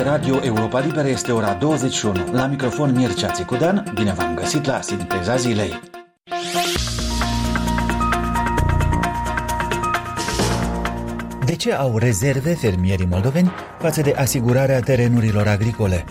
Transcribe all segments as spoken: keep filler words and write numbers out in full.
Radio Europa Liberă este ora douăzeci și unu. La microfon Mircea Țicudan, bine v-am găsit la Sinteza Zilei. De ce au rezerve fermierii moldoveni față de asigurarea terenurilor agricole?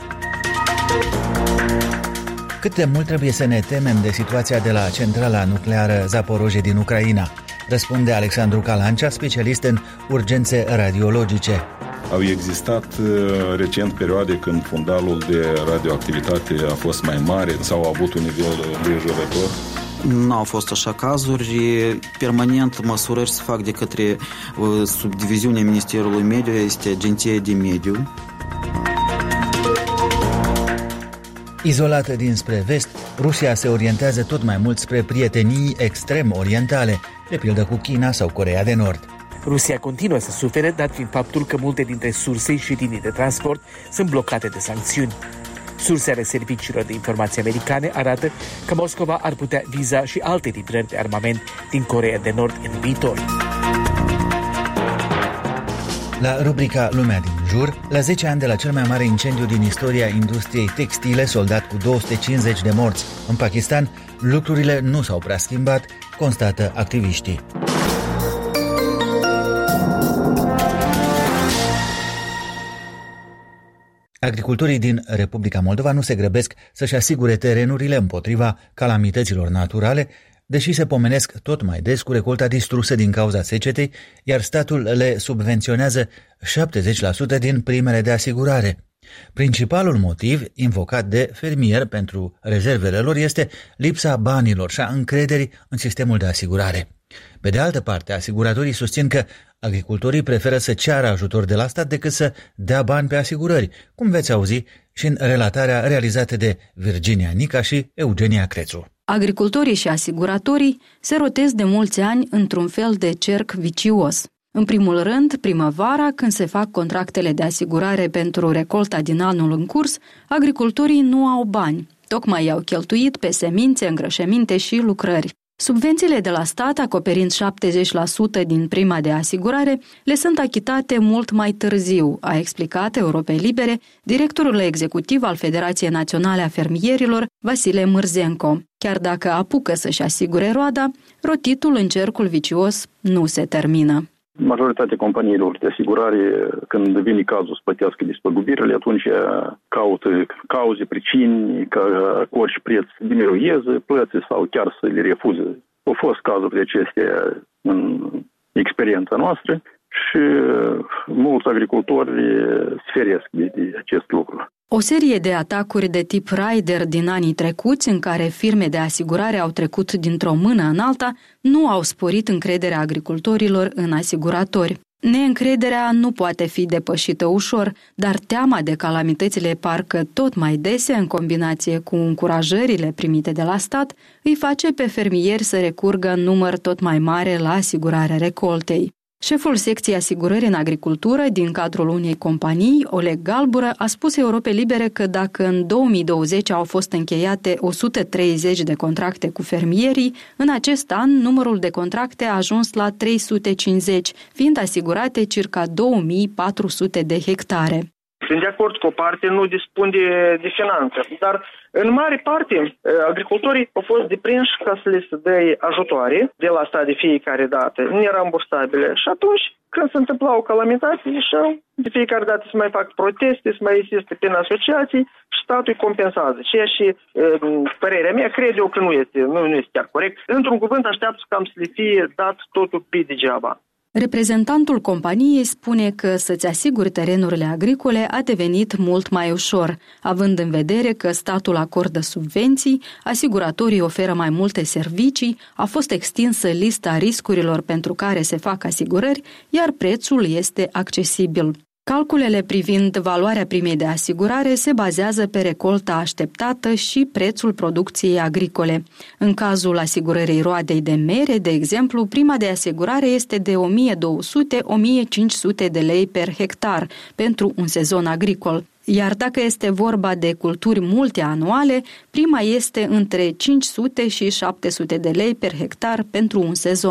Cât de mult trebuie să ne temem de situația de la centrala nucleară Zaporozhye din Ucraina? Răspunde Alexandru Calancea, specialist în urgențe radiologice. Au existat recent perioade când fundalul de radioactivitate a fost mai mare sau a avut un nivel îngrijorător. Nu au fost așa cazuri. Permanent măsurări se fac de către subdiviziunea Ministerului Mediu, este Agenția de Mediu. Izolată dinspre vest, Rusia se orientează tot mai mult spre prietenii extrem orientale, de pildă cu China sau Coreea de Nord. Rusia continuă să sufere, dat fiind faptul că multe dintre surse și linii de transport sunt blocate de sancțiuni. Surse ale serviciilor de informații americane arată că Moscova ar putea viza și alte livrări de armament din Coreea de Nord în viitor. La rubrica Lumea din jur, la zece ani de la cel mai mare incendiu din istoria industriei textile, soldat cu două sute cincizeci de morți în Pakistan, lucrurile nu s-au prea schimbat, constată activiștii. Agricultorii din Republica Moldova nu se grăbesc să-și asigure terenurile împotriva calamităților naturale, deși se pomenesc tot mai des cu recolta distrusă din cauza secetei, iar statul le subvenționează șaptezeci la sută din primele de asigurare. Principalul motiv invocat de fermieri pentru rezervele lor este lipsa banilor și a încrederii în sistemul de asigurare. Pe de altă parte, asiguratorii susțin că agricultorii preferă să ceară ajutor de la stat decât să dea bani pe asigurări, cum veți auzi și în relatarea realizată de Virginia Nica și Eugenia Crețu. Agricultorii și asiguratorii se rotesc de mulți ani într-un fel de cerc vicios. În primul rând, primăvara, când se fac contractele de asigurare pentru recolta din anul în curs, agricultorii nu au bani. Tocmai i-au cheltuit pe semințe, îngrășăminte și lucrări. Subvențiile de la stat, acoperind șaptezeci la sută din prima de asigurare, le sunt achitate mult mai târziu, a explicat Europei Libere directorul executiv al Federației Naționale a Fermierilor, Vasile Mârzenco. Chiar dacă apucă să-și asigure roada, rotitul în cercul vicios nu se termină. Majoritatea companiilor de asigurare, când vine cazul să plătească despăgubirile, atunci caută cauze, pricini, ca cu orice preț să diminueze plăți sau chiar să le refuze. Au fost cazuri de acestea în experiența noastră și mulți agricultori se feresc de, de acest lucru. O serie de atacuri de tip Raider din anii trecuți, în care firme de asigurare au trecut dintr-o mână în alta, nu au sporit încrederea agricultorilor în asiguratori. Neîncrederea nu poate fi depășită ușor, dar teama de calamitățile parcă tot mai dese, în combinație cu încurajările primite de la stat, îi face pe fermieri să recurgă în număr tot mai mare la asigurarea recoltei. Șeful secției asigurări în agricultură din cadrul unei companii, Oleg Galbură, a spus Europei Libere că dacă în două mii douăzeci au fost încheiate o sută treizeci de contracte cu fermierii, în acest an numărul de contracte a ajuns la trei sute cincizeci, fiind asigurate circa două mii patru sute de hectare. Sunt de acord cu o parte, nu dispun de, de finanțe, dar în mare parte agricultorii au fost deprinși ca să le se dea ajutoare de la stat de fiecare dată, nerambursabile. Și atunci, când se întâmpla o calamitate, ieșeau, de fiecare dată se mai fac proteste, se mai există prin asociații și statul îi compensează. Ceea și, părerea mea, cred eu că nu este, nu, nu este chiar corect. Într-un cuvânt, așteaptă cam să le fie dat totul pe degeaba. Reprezentantul companiei spune că să-ți asiguri terenurile agricole a devenit mult mai ușor, având în vedere că statul acordă subvenții, asiguratorii oferă mai multe servicii, a fost extinsă lista riscurilor pentru care se fac asigurări, iar prețul este accesibil. Calculele privind valoarea primei de asigurare se bazează pe recolta așteptată și prețul producției agricole. În cazul asigurării roadei de mere, de exemplu, prima de asigurare este de o mie două sute - o mie cinci sute de lei per hectar pentru un sezon agricol. Iar dacă este vorba de culturi multianuale, prima este între cinci sute și șapte sute de lei per hectar pentru un sezon.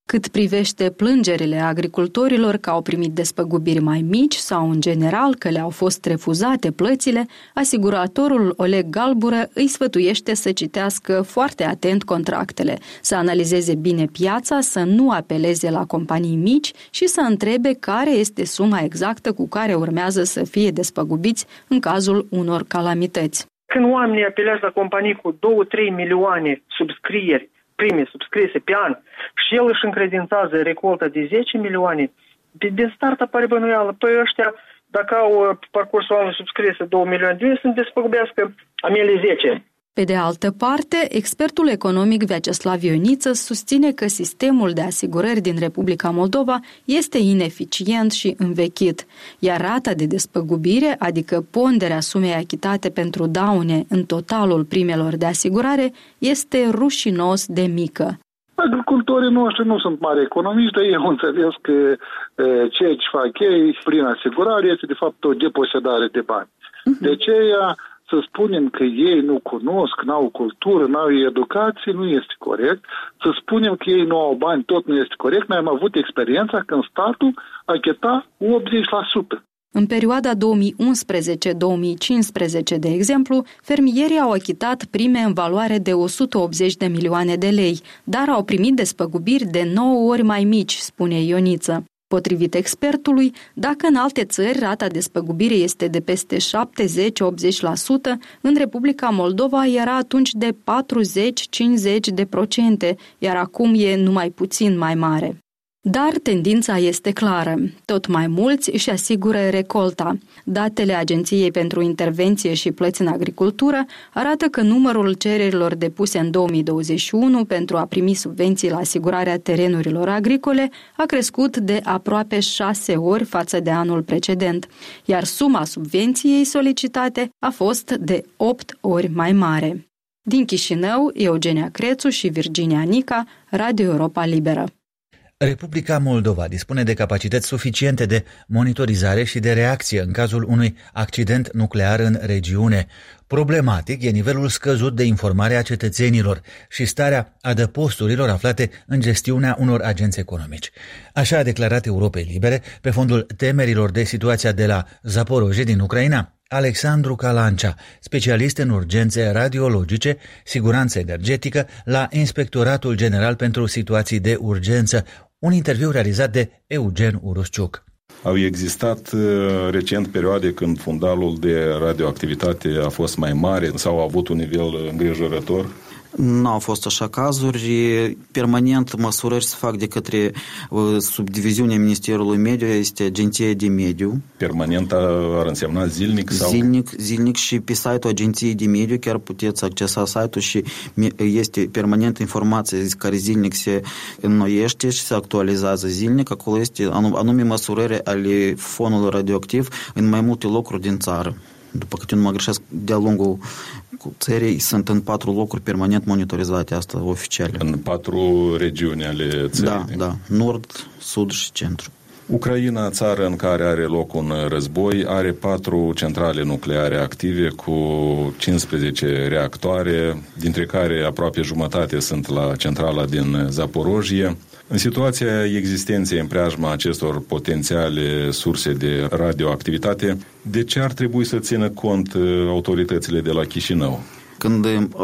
Cât privește plângerile agricultorilor că au primit despăgubiri mai mici sau, în general, că le-au fost refuzate plățile, asiguratorul Oleg Galbură îi sfătuiește să citească foarte atent contractele, să analizeze bine piața, să nu apeleze la companii mici și să întrebe care este suma exactă cu care urmează să fie despăgubiți în cazul unor calamități. Când oamenii apelează la companii cu două-trei milioane subscrieri, prime subscrise pe an, și el își încredințează recolta de zece milioane, din start apare bănuială. Păi ăștia, dacă au parcursul anului subscrise două milioane de euro, să-mi despăgubească amele zece. Pe de altă parte, expertul economic Vyacheslav Ioniță susține că sistemul de asigurări din Republica Moldova este ineficient și învechit, iar rata de despăgubire, adică ponderea sumei achitate pentru daune în totalul primelor de asigurare, este rușinos de mică. Agricultorii noștri nu sunt mari economiști, dar ei au înțeles că e, ceea ce fac ei prin asigurare este de fapt o deposedare de bani. Uh-huh. De aceea să spunem că ei nu cunosc, n-au cultură, n-au educație, nu este corect. Să spunem că ei nu au bani, tot nu este corect. Noi am avut experiența când statul achita optzeci la sută. În perioada două mii unsprezece - două mii cincisprezece, de exemplu, fermierii au achitat prime în valoare de o sută optzeci de milioane de lei, dar au primit despăgubiri de nouă ori mai mici, spune Ioniță. Potrivit expertului, dacă în alte țări rata despăgubirii este de peste șaptezeci - optzeci la sută, în Republica Moldova era atunci de patruzeci - cincizeci de procente, iar acum e numai puțin mai mare. Dar tendința este clară. Tot mai mulți își asigură recolta. Datele Agenției pentru Intervenție și Plăți în Agricultură arată că numărul cererilor depuse în două mii douăzeci și unu pentru a primi subvenții la asigurarea terenurilor agricole a crescut de aproape șase ori față de anul precedent, iar suma subvenției solicitate a fost de opt ori mai mare. Din Chișinău, Eugenia Crețu și Virginia Nica, Radio Europa Liberă. Republica Moldova dispune de capacități suficiente de monitorizare și de reacție în cazul unui accident nuclear în regiune. Problematic e nivelul scăzut de informare a cetățenilor și starea adăposturilor aflate în gestiunea unor agenți economici. Așa a declarat Europei Libere, pe fondul temerilor de situația de la Zaporozhye din Ucraina, Alexandru Calancea, specialist în urgențe radiologice, siguranță energetică la Inspectoratul General pentru Situații de Urgență, un interviu realizat de Eugen Urusciuc. Au existat recent perioade când fundalul de radioactivitate a fost mai mare sau a avut un nivel îngrijorător? Nu au fost așa cazuri. Permanent măsurări se fac de către subdiviziunea Ministerului Mediu, este Agenția de Mediu. Permanent ar însemna zilnic? Sau? Zilnic, zilnic și pe site-ul Agenției de Mediu chiar puteți accesa site-ul și este permanent informație care zilnic se înnoiește și se actualizează zilnic. Acolo este anume măsurări ale fonului radioactiv în mai multe locuri din țară. După câte nu mă greșesc, de-a lungul țării sunt în patru locuri permanent monitorizate, asta oficial. În patru regiuni ale țării? Da, da, nord, sud și centru. Ucraina, țară în care are loc un război, are patru centrale nucleare active cu cincisprezece reactoare, dintre care aproape jumătate sunt la centrala din Zaporozhye. În situația existenței în preajma acestor potențiale surse de radioactivitate, de ce ar trebui să țină cont autoritățile de la Chișinău? Când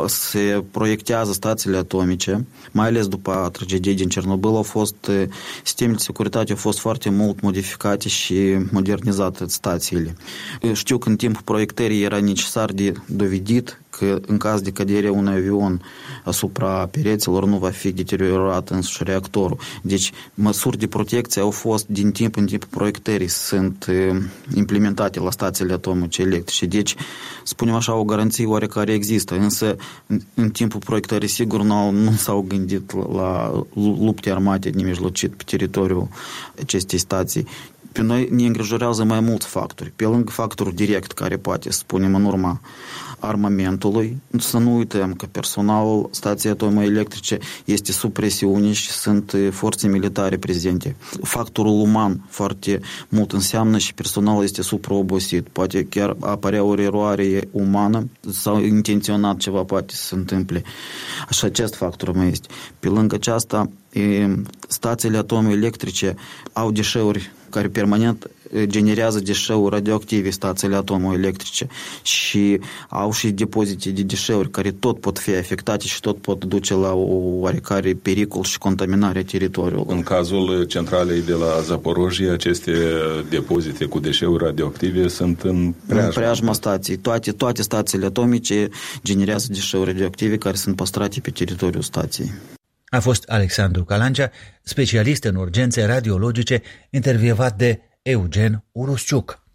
se proiectează stațiile atomice, mai ales după tragediei din Cernobâl, au fost, sistemele de securitate au fost foarte mult modificate și modernizate stațiile. Știu că în timpul proiectării era necesar de dovedit că în caz de cădere unui avion asupra pereților nu va fi deteriorat însuși reactorul. Deci măsuri de protecție au fost din timp în timp proiectării, sunt implementate la stațiile atomice electrice. Deci, spunem așa, o garanție oarecare există, însă în, în timpul proiectării sigur nu, nu s-au gândit la lupte armate nemijlocit pe teritoriul acestei stații. Pe noi ne îngrijorează mai mulți factori. Pe lângă factorul direct care poate, spunem, în urma armamentului. Să nu uităm că personalul stației atomoelectrice este sub presiune și sunt forțe militare prezente. Factorul uman foarte mult înseamnă și personalul este supraobosit. Poate chiar apărea o eroare umană sau intenționat ceva poate să se întâmple. Așa acest factor mai este. Pe lângă aceasta, stațiile atomoelectrice au deșeuri care permanent generează deșeuri radioactive, stațiile atomoelectrice, și au și depozite de deșeuri care tot pot fi afectate și tot pot duce la o oarecare pericol și contaminare a teritoriului. În cazul centralei de la Zaporojie, aceste depozite cu deșeuri radioactive sunt în preajma, în preajma stației. Toate, toate stațiile atomice generează deșeuri radioactive care sunt păstrate pe teritoriul stației. A fost Alexandru Calancea, specialist în urgențe radiologice, intervievat de Eugen Urusciuc.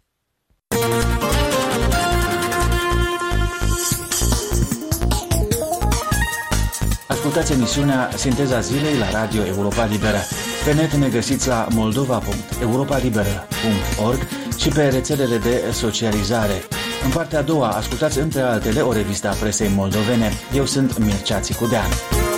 Ascultați emisiunea Sinteza Zilei la Radio Europa Liberă. Pe net ne găsiți la moldova punct europa liberă punct org și pe rețelele de socializare. În partea a doua ascultați între altele o revistă a presei moldovene. Eu sunt Mircea Țicudean.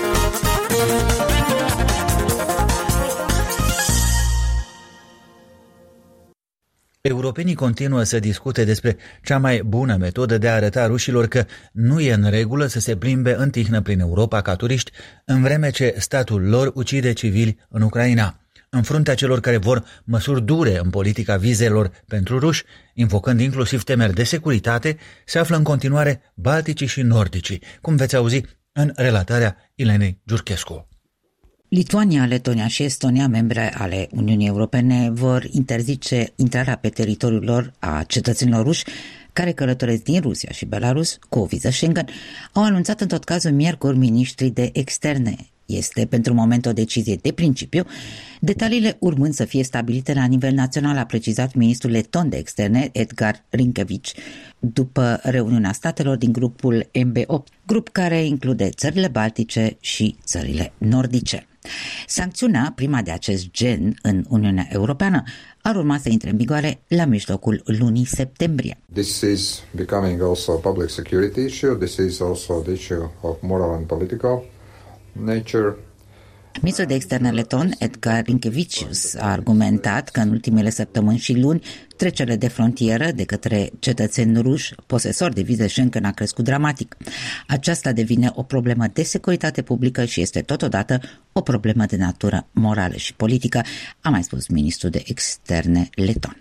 Europenii continuă să discute despre cea mai bună metodă de a arăta rușilor că nu e în regulă să se plimbe în tihnă prin Europa ca turiști, în vreme ce statul lor ucide civili în Ucraina. În fruntea celor care vor măsuri dure în politica vizelor pentru ruși, invocând inclusiv temeri de securitate, se află în continuare balticii și nordicii, cum veți auzi în relatarea Ilenei Giurchescu. Lituania, Letonia și Estonia, membre ale Uniunii Europene, vor interzice intrarea pe teritoriul lor a cetățenilor ruși care călătoresc din Rusia și Belarus cu o viză Schengen. Au anunțat în tot cazul miercuri miniștrii de externe. Este pentru moment o decizie de principiu, detaliile urmând să fie stabilite la nivel național, a precizat ministrul leton de externe Edgar Rinkevici după reuniunea statelor din grupul M B opt, grup care include țările baltice și țările nordice. Sancțiunea, prima de acest gen în Uniunea Europeană, ar urma să intre în vigoare la mijlocul lunii septembrie. This is becoming also a public security issue. This is also the issue of moral and political nature. Ministrul de externe leton, Edgar Rinkevicius, a argumentat că în ultimele săptămâni și luni trecerile de frontieră de către cetățeni ruși posesori de vize Schengen a crescut dramatic. Aceasta devine o problemă de securitate publică și este totodată o problemă de natură morală și politică, a mai spus ministrul de externe leton.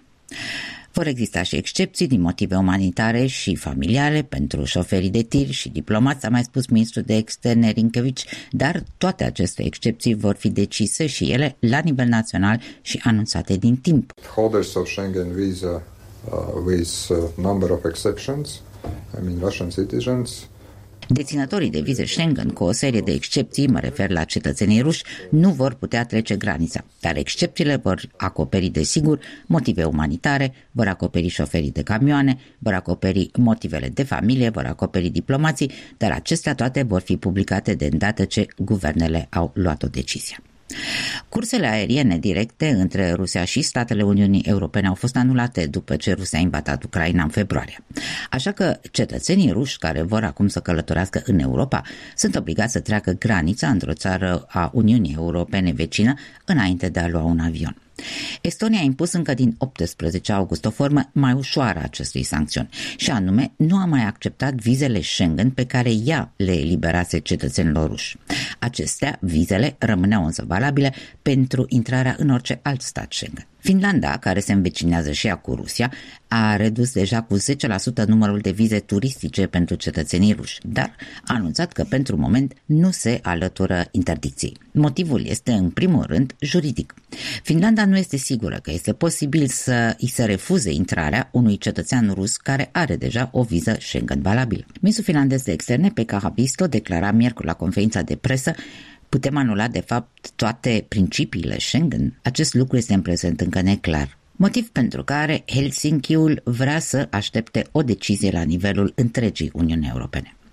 Vor exista și excepții din motive umanitare și familiale pentru șoferii de tir și diplomați, a mai spus ministrul de externe Rinkevici, dar toate aceste excepții vor fi decise și ele la nivel național și anunțate din timp. Holders of Schengen visa uh, with a number of exceptions, I mean Russian citizens. Deținătorii de vize Schengen, cu o serie de excepții, mă refer la cetățenii ruși, nu vor putea trece granița, dar excepțiile vor acoperi, desigur, motive umanitare, vor acoperi șoferii de camioane, vor acoperi motivele de familie, vor acoperi diplomații, dar acestea toate vor fi publicate de îndată ce guvernele au luat o decizie. Cursele aeriene directe între Rusia și statele Uniunii Europene au fost anulate după ce Rusia a invadat Ucraina în februarie. Așa că cetățenii ruși care vor acum să călătorească în Europa sunt obligați să treacă granița într-o țară a Uniunii Europene vecină înainte de a lua un avion. Estonia a impus încă din optsprezece august o formă mai ușoară a acestui sancțiuni și anume nu a mai acceptat vizele Schengen pe care ea le eliberase cetățenilor ruși. Acestea, vizele, rămâneau însă valabile pentru intrarea în orice alt stat Schengen. Finlanda, care se învecinează și ea cu Rusia, a redus deja cu zece la sută numărul de vize turistice pentru cetățenii ruși, dar a anunțat că pentru moment nu se alătură interdicției. Motivul este în primul rând juridic. Finlanda nu este sigură că este posibil să îi se refuze intrarea unui cetățean rus care are deja o viză Schengen valabilă. Ministrul finlandez de externe, Pekka Haavisto, declara miercuri la conferința de presă: putem anula de fapt toate principiile Schengen? Acest lucru este în prezent încă neclar. Motiv pentru care Helsinkiul vrea să aștepte o decizie la nivelul întregii Uniunii Europene.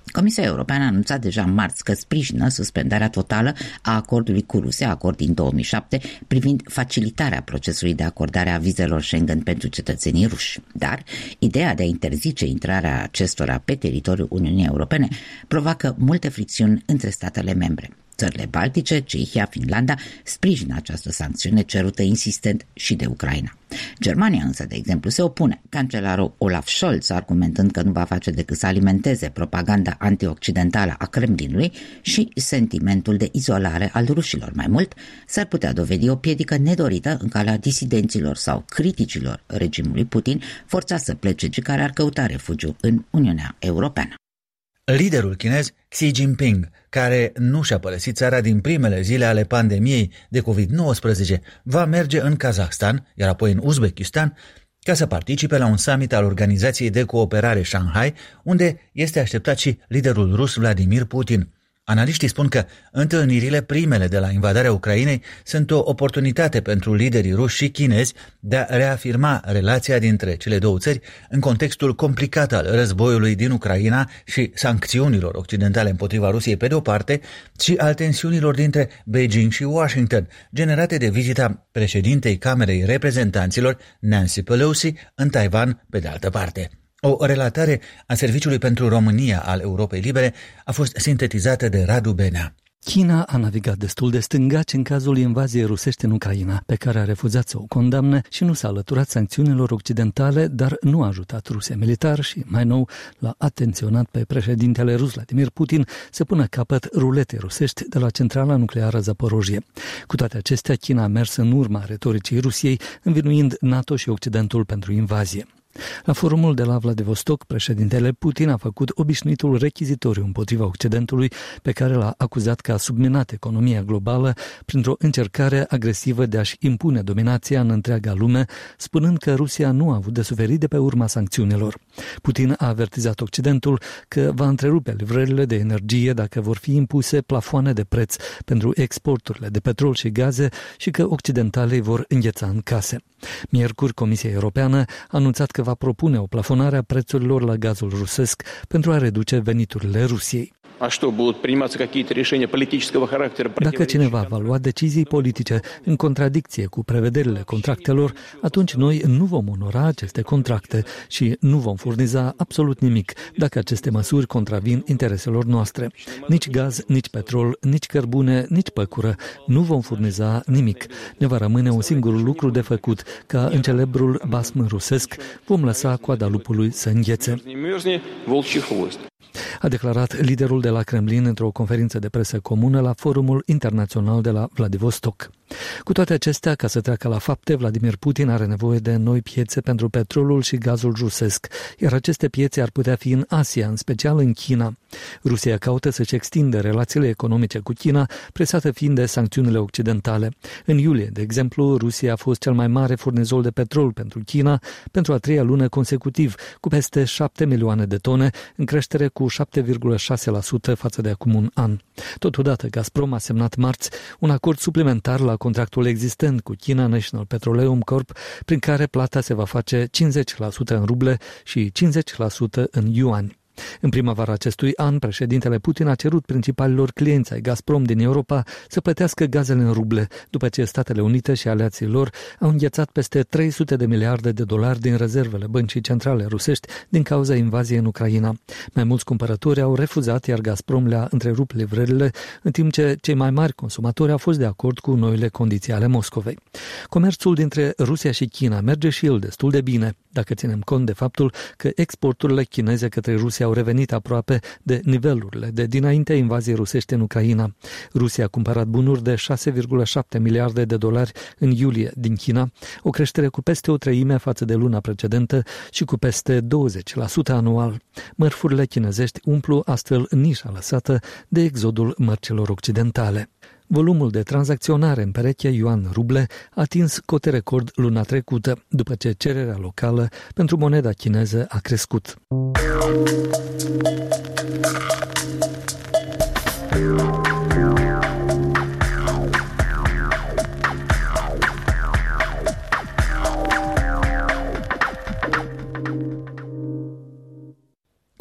Comisia Europeană a anunțat deja marți că sprijină suspendarea totală a acordului cu Rusia, acord din două mii șapte, privind facilitarea procesului de acordare a vizelor Schengen pentru cetățenii ruși. Dar ideea de a interzice intrarea acestora pe teritoriul Uniunii Europene provoacă multe fricțiuni între statele membre. Țările Baltice, Cehia, Finlanda sprijină această sancțiune cerută insistent și de Ucraina. Germania însă, de exemplu, se opune. Cancelarul Olaf Scholz, argumentând că nu va face decât să alimenteze propaganda antioccidentală a Kremlinului și sentimentul de izolare al rușilor. Mai mult, s-ar putea dovedi o piedică nedorită în calea disidenților sau criticilor regimului Putin, forțați să plece și care ar căuta refugiu în Uniunea Europeană. Liderul chinez Xi Jinping, care nu și-a părăsit țara din primele zile ale pandemiei de covid nouăsprezece, va merge în Kazahstan, iar apoi în Uzbekistan, ca să participe la un summit al Organizației de Cooperare Shanghai, unde este așteptat și liderul rus Vladimir Putin. Analiștii spun că întâlnirile primele de la invadarea Ucrainei sunt o oportunitate pentru liderii ruși și chinezi de a reafirma relația dintre cele două țări în contextul complicat al războiului din Ucraina și sancțiunilor occidentale împotriva Rusiei pe de o parte și al tensiunilor dintre Beijing și Washington, generate de vizita președintei Camerei Reprezentanților Nancy Pelosi în Taiwan pe de altă parte. O relatare a Serviciului pentru România al Europei Libere a fost sintetizată de Radu Benea. China a navigat destul de stângaci în cazul invaziei rusești în Ucraina, pe care a refuzat să o condamne și nu s-a alăturat sancțiunilor occidentale, dar nu a ajutat Rusia militar și, mai nou, l-a atenționat pe președintele rus Vladimir Putin să pună capăt ruletei rusești de la centrala nucleară Zaporojie. Cu toate acestea, China a mers în urma retoricii Rusiei, învinuind NATO și Occidentul pentru invazie. La forumul de la Vladivostok, președintele Putin a făcut obișnuitul rechizitoriu împotriva Occidentului, pe care l-a acuzat că a subminat economia globală printr-o încercare agresivă de a-și impune dominația în întreaga lume, spunând că Rusia nu a avut de suferit de pe urma sancțiunilor. Putin a avertizat Occidentul că va întrerupe livrările de energie dacă vor fi impuse plafoane de preț pentru exporturile de petrol și gaze și că occidentalii vor îngheța în case. Miercuri, Comisia Europeană a anunțat că va propune o plafonare a prețurilor la gazul rusesc pentru a reduce veniturile Rusiei. Dacă cineva va lua decizii politice în contradicție cu prevederile contractelor, atunci noi nu vom onora aceste contracte și nu vom furniza absolut nimic dacă aceste măsuri contravin intereselor noastre. Nici gaz, nici petrol, nici cărbune, nici păcură. Nu vom furniza nimic. Ne va rămâne un singur lucru de făcut, ca în celebrul basm rusesc, vom lăsa coada lupului să înghețe. A declarat liderul de la Kremlin într-o conferință de presă comună la Forumul Internațional de la Vladivostok. Cu toate acestea, ca să treacă la fapte, Vladimir Putin are nevoie de noi piețe pentru petrolul și gazul rusesc, iar aceste piețe ar putea fi în Asia, în special în China. Rusia caută să-și extindă relațiile economice cu China, presată fiind de sancțiunile occidentale. În iulie, de exemplu, Rusia a fost cel mai mare furnizor de petrol pentru China pentru a treia lună consecutiv, cu peste șapte milioane de tone, în creștere cu șapte virgulă șase la sută față de acum un an. Totodată, Gazprom a semnat marți un acord suplimentar la contractul existent cu China National Petroleum Corp, prin care plata se va face cincizeci la sută în ruble și cincizeci la sută în yuani. În primăvara acestui an, președintele Putin a cerut principalilor clienți ai Gazprom din Europa să plătească gazele în ruble, după ce Statele Unite și aliații lor au înghețat peste trei sute de miliarde de dolari din rezervele băncii centrale rusești din cauza invaziei în Ucraina. Mai mulți cumpărători au refuzat, iar Gazprom le-a întrerupt livrările, în timp ce cei mai mari consumatori au fost de acord cu noile condiții ale Moscovei. Comerțul dintre Rusia și China merge și el destul de bine, dacă ținem cont de faptul că exporturile chineze către Rusia au revenit aproape de nivelurile de dinaintea invaziei rusești în Ucraina. Rusia a cumpărat bunuri de șase virgulă șapte miliarde de dolari în iulie din China, o creștere cu peste o treime față de luna precedentă și cu peste douăzeci la sută anual. Mărfurile chinezești umplu astfel nișa lăsată de exodul mărcilor occidentale. Volumul de tranzacționare în pereche yuan-ruble a atins cote record luna trecută, după ce cererea locală pentru moneda chineză a crescut.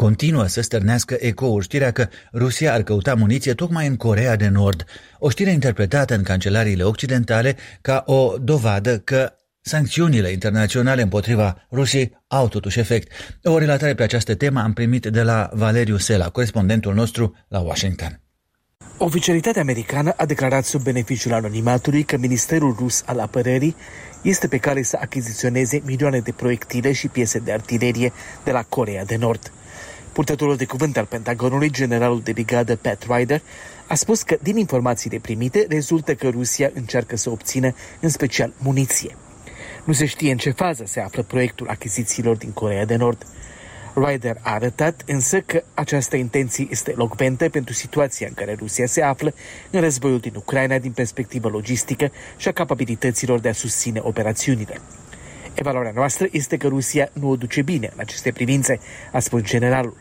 Continuă să stârnească ecoul știrea că Rusia ar căuta muniție tocmai în Coreea de Nord, o știre interpretată în cancelariile occidentale ca o dovadă că sancțiunile internaționale împotriva Rusiei au totuși efect. O relatare pe această temă am primit de la Valeriu Sela, corespondentul nostru la Washington. Oficialitatea americană a declarat sub beneficiul anonimatului că Ministerul Rus al Apărării este pe cale să achiziționeze milioane de proiectile și piese de artilerie de la Coreea de Nord. Purtătorul de cuvânt al Pentagonului, generalul de brigadă Pat Ryder, a spus că din informațiile primite rezultă că Rusia încearcă să obțină în special muniție. Nu se știe în ce fază se află proiectul achizițiilor din Coreea de Nord. Ryder a arătat însă că această intenție este elocventă pentru situația în care Rusia se află în războiul din Ucraina din perspectivă logistică și a capabilităților de a susține operațiunile. Evaluarea noastră este că Rusia nu o duce bine în aceste privințe, a spus generalul.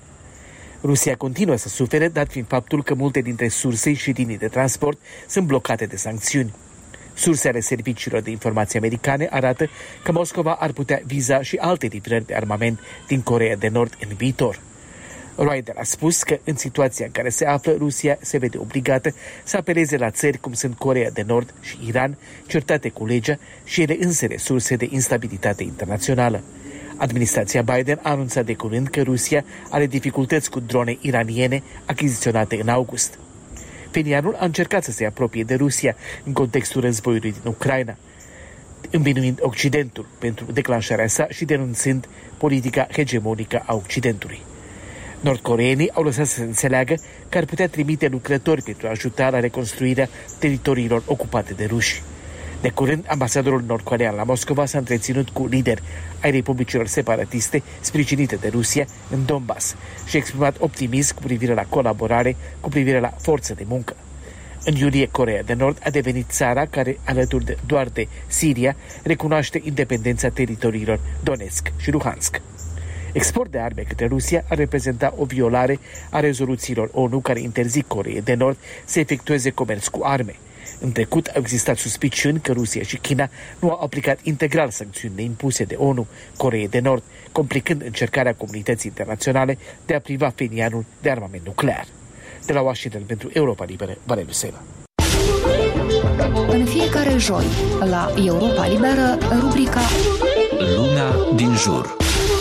Rusia continuă să sufere, dat fiind faptul că multe dintre surse și linii de transport sunt blocate de sancțiuni. Surse ale serviciilor de informații americane arată că Moscova ar putea viza și alte livrări de armament din Coreea de Nord în viitor. Ryder a spus că în situația în care se află, Rusia se vede obligată să apeleze la țări cum sunt Coreea de Nord și Iran, certate cu legea și ele însele surse de instabilitate internațională. Administrația Biden a anunțat de curând că Rusia are dificultăți cu drone iraniene achiziționate în august. Penianul a încercat să se apropie de Rusia în contextul războiului din Ucraina, învinuind Occidentul pentru declanșarea sa și denunțând politica hegemonică a Occidentului. Nordcoreenii au lăsat să se înțeleagă că ar putea trimite lucrători pentru a ajuta la reconstruirea teritoriilor ocupate de ruși. De curând, ambasadorul nordcorean la Moscova s-a întreținut cu lideri ai republicilor separatiste sprijinite de Rusia în Donbass și a exprimat optimism cu privire la colaborare, cu privire la forță de muncă. În iulie, Coreea de Nord a devenit țara care, alături de, doar de Siria, recunoaște independența teritoriilor Donetsk și Luhansk. Export de arme către Rusia ar reprezenta o violare a rezoluțiilor ONU care interzic Coreei de Nord să efectueze comerț cu arme. În trecut au existat suspiciuni că Rusia și China nu au aplicat integral sancțiunile impuse de ONU Coreei de Nord, complicând încercarea comunității internaționale de a priva Penianul de armament nuclear. De la Washington pentru Europa Liberă, Valeriu Sela. În fiecare joi, la Europa Liberă, rubrica Lumea din jur.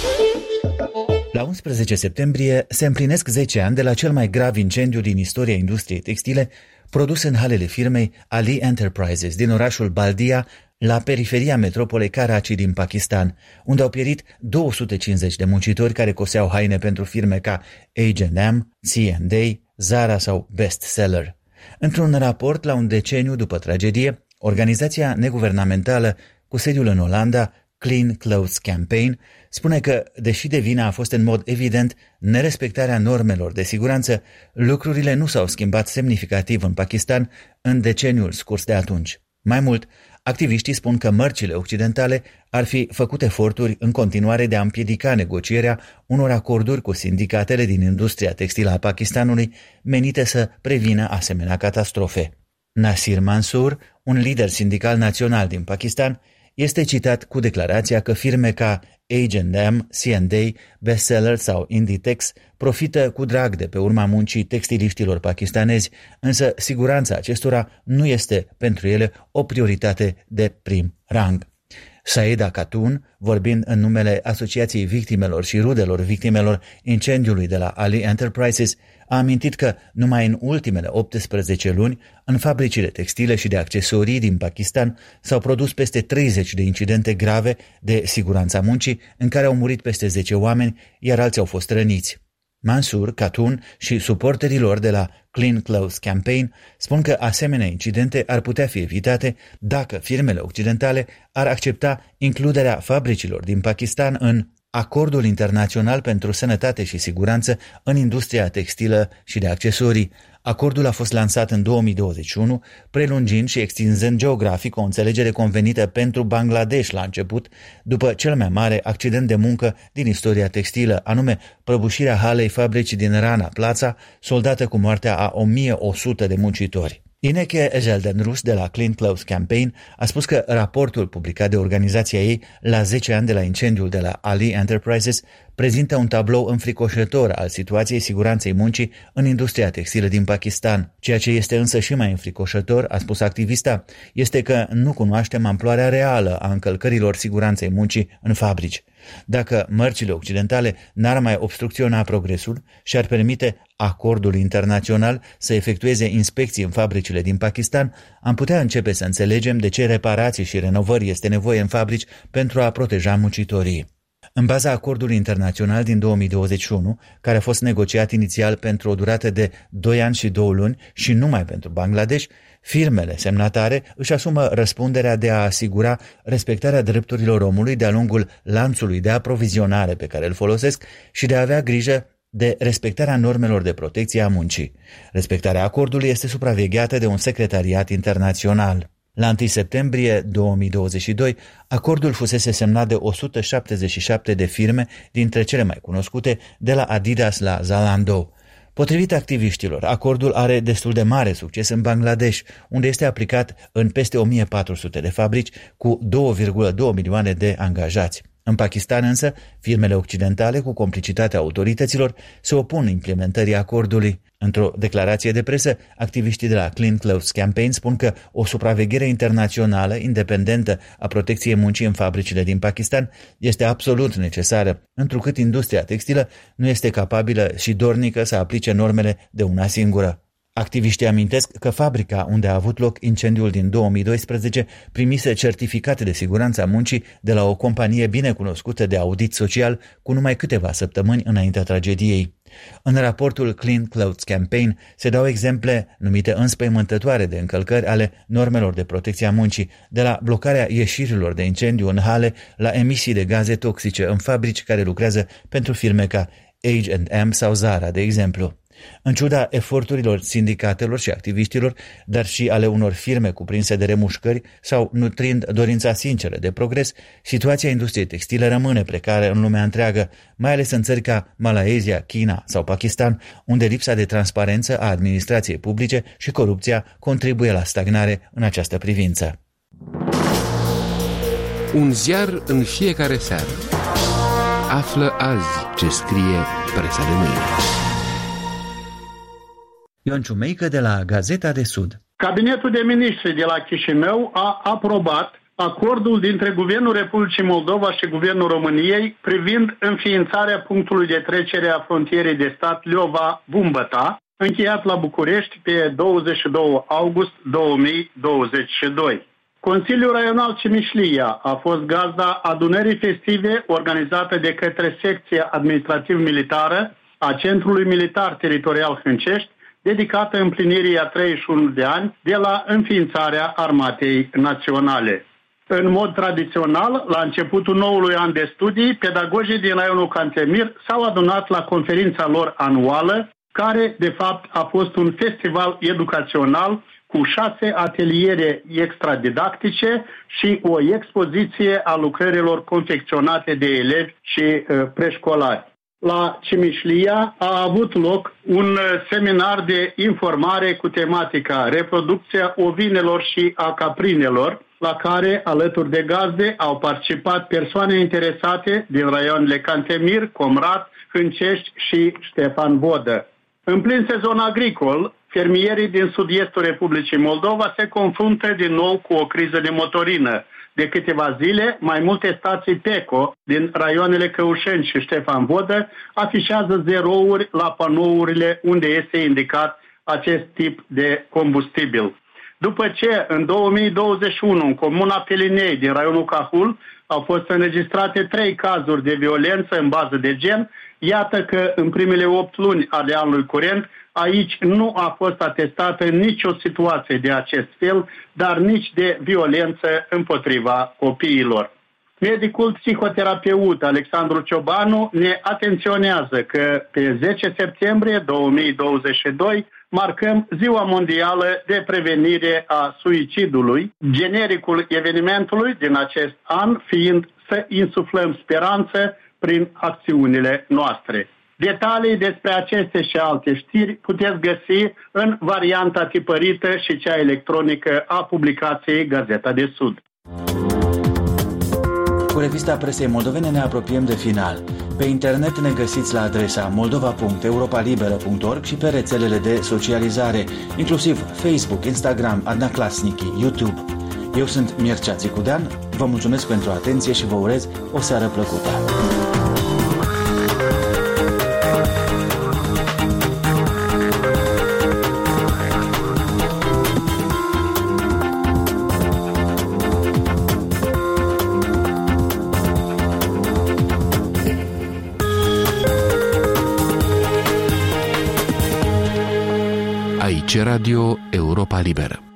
La unsprezece septembrie se împlinesc zece ani de la cel mai grav incendiu din istoria industriei textile, produs în halele firmei Ali Enterprises din orașul Baldia, la periferia metropolei Karachi din Pakistan, unde au pierit două sute cincizeci de muncitori care coseau haine pentru firme ca H and M, C and A, Zara sau Bestseller. Într-un raport la un deceniu după tragedie, organizația neguvernamentală cu sediul în Olanda, Clean Clothes Campaign, spune că, deși de vină a fost în mod evident nerespectarea normelor de siguranță, lucrurile nu s-au schimbat semnificativ în Pakistan în deceniul scurs de atunci. Mai mult, activiștii spun că mărcile occidentale ar fi făcut eforturi în continuare de a împiedica negocierea unor acorduri cu sindicatele din industria textilă a Pakistanului menite să prevină asemenea catastrofe. Nasir Mansour, un lider sindical național din Pakistan, este citat cu declarația că firme ca H and M, C and A, Bestseller sau Inditex profită cu drag de pe urma muncii textiliștilor pakistanezi, însă siguranța acestora nu este pentru ele o prioritate de prim rang. Saida Khatun, vorbind în numele Asociației Victimelor și Rudelor Victimelor incendiului de la Ali Enterprises, a amintit că numai în ultimele optsprezece luni, în fabricile textile și de accesorii din Pakistan s-au produs peste treizeci de incidente grave de siguranța muncii, în care au murit peste zece oameni, iar alții au fost răniți. Mansour, Khatun și suporterii lor de la Clean Clothes Campaign spun că asemenea incidente ar putea fi evitate dacă firmele occidentale ar accepta includerea fabricilor din Pakistan în Acordul Internațional pentru Sănătate și Siguranță în industria textilă și de accesorii. Acordul a fost lansat în două mii douăzeci și unu, prelungind și extinzând geografic o înțelegere convenită pentru Bangladesh la început, după cel mai mare accident de muncă din istoria textilă, anume prăbușirea halei fabricii din Rana Plaza, soldată cu moartea a o mie o sută de muncitori. Ineke Geldenrus de la Clean Clothes Campaign a spus că raportul publicat de organizația ei la zece ani de la incendiul de la Ali Enterprises prezintă un tablou înfricoșător al situației siguranței muncii în industria textilă din Pakistan. Ceea ce este însă și mai înfricoșător, a spus activista, este că nu cunoaștem amploarea reală a încălcărilor siguranței muncii în fabrici. Dacă mărcile occidentale n-ar mai obstrucționa progresul și ar permite acordul internațional să efectueze inspecții în fabricile din Pakistan, am putea începe să înțelegem de ce reparații și renovări este nevoie în fabrici pentru a proteja muncitorii. În baza acordului internațional din două mii douăzeci și unu, care a fost negociat inițial pentru o durată de doi ani și două luni și numai pentru Bangladesh, firmele semnatare își asumă răspunderea de a asigura respectarea drepturilor omului de-a lungul lanțului de aprovizionare pe care îl folosesc și de a avea grijă de respectarea normelor de protecție a muncii. Respectarea acordului este supravegheată de un secretariat internațional. La întâi septembrie două mii douăzeci și doi, acordul fusese semnat de o sută șaptezeci și șapte de firme, dintre cele mai cunoscute, de la Adidas la Zalando. Potrivit activiștilor, acordul are destul de mare succes în Bangladesh, unde este aplicat în peste o mie patru sute de fabrici cu două virgulă doi milioane de angajați. În Pakistan însă, firmele occidentale, cu complicitatea autorităților, se opun implementării acordului. Într-o declarație de presă, activiștii de la Clean Clothes Campaign spun că o supraveghere internațională independentă a protecției muncii în fabricile din Pakistan este absolut necesară, întrucât industria textilă nu este capabilă și dornică să aplice normele de una singură. Activiștii amintesc că fabrica unde a avut loc incendiul din două mii doisprezece primise certificate de siguranță a muncii de la o companie bine cunoscută de audit social cu numai câteva săptămâni înaintea tragediei. În raportul Clean Clothes Campaign se dau exemple numite înspăimântătoare de încălcări ale normelor de protecție a muncii, de la blocarea ieșirilor de incendiu în hale la emisii de gaze toxice în fabrici care lucrează pentru firme ca H and M sau Zara, de exemplu. În ciuda eforturilor sindicatelor și activiștilor, dar și ale unor firme cuprinse de remușcări sau nutrind dorința sinceră de progres, situația industriei textile rămâne precară în lumea întreagă, mai ales în țări ca Malaysia, China sau Pakistan, unde lipsa de transparență a administrației publice și corupția contribuie la stagnare în această privință. Un ziar în fiecare seară. Află azi ce scrie presa de mâine. Ion Ciumeică de la Gazeta de Sud. Cabinetul de Ministri de la Chișinău a aprobat acordul dintre Guvernul Republicii Moldova și Guvernul României privind înființarea punctului de trecere a frontierei de stat Leova-Bumbăta, încheiat la București pe douăzeci și doi august două mii douăzeci și doi. Consiliul Raional Cimișlia a fost gazda adunării festive organizată de către secția administrativ-militară a Centrului Militar Teritorial Hâncești, dedicată împlinirii a treizeci și unu de ani de la înființarea Armatei Naționale. În mod tradițional, la începutul noului an de studii, pedagogii din raionul Cantemir s-au adunat la conferința lor anuală, care de fapt a fost un festival educațional cu șase ateliere extradidactice și o expoziție a lucrărilor confecționate de elevi și uh, preșcolari. La Cimișlia a avut loc un seminar de informare cu tematica reproducția ovinelor și a caprinelor, la care, alături de gazde, au participat persoane interesate din raioanele Cantemir, Comrat, Hâncești și Ștefan Vodă. În plin sezon agricol, fermierii din sud-estul Republicii Moldova se confruntă din nou cu o criză de motorină. De câteva zile, mai multe stații PECO din raioanele Căușeni și Ștefan Vodă afișează zerouri la panourile unde este indicat acest tip de combustibil. După ce în două mii douăzeci și unu, în comuna Pelinei din raionul Cahul, au fost înregistrate trei cazuri de violență în bază de gen, iată că în primele opt luni ale anului curent, aici nu a fost atestată nicio situație de acest fel, dar nici de violență împotriva copiilor. Medicul psihoterapeut Alexandru Ciobanu ne atenționează că pe zece septembrie două mii douăzeci și doi marcăm Ziua Mondială de Prevenire a Suicidului, genericul evenimentului din acest an fiind să insuflăm speranță prin acțiunile noastre. Detalii despre aceste și alte știri puteți găsi în varianta tipărită și cea electronică a publicației Gazeta de Sud. Cu revista presei moldovene ne apropiem de final. Pe internet ne găsiți la adresa moldova punct europa liberă punct org și pe rețelele de socializare, inclusiv Facebook, Instagram, Adna Klasnici, YouTube. Eu sunt Mircea Țicudean, vă mulțumesc pentru atenție și vă urez o seară plăcută. Aici Radio Europa Liberă.